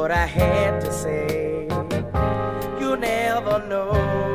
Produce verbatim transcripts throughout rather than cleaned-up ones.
what I had to say. You never know.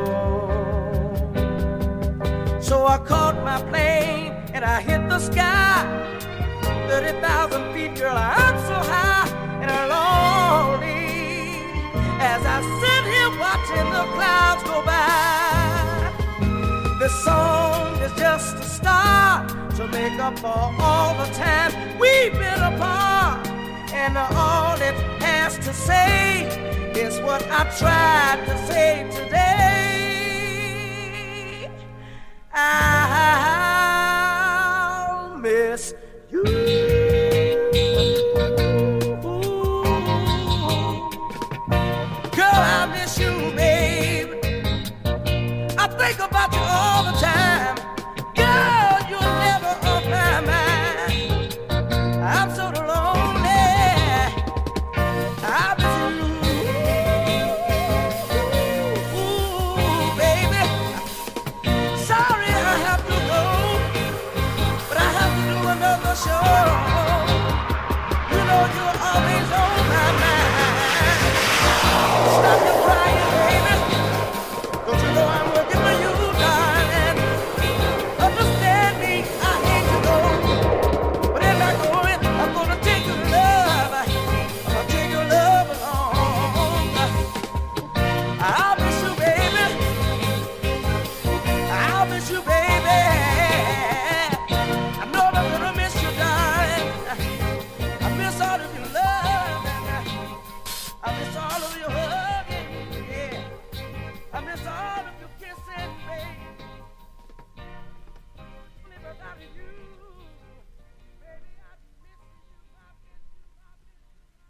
So I caught my plane and I hit the sky. thirty thousand feet, girl, I'm so high and lonely as I sit here watching the clouds go by. This song is just a start to make up for all the time we've been apart. And all it has to say is what I tried to say today. I'll miss you. Girl, I miss you, babe. I think about you all the time. Girl, you're never off my mind. I'm so lonely. I miss you. Ooh, baby. Sorry I have to go, but I have to do another show. You know you'll always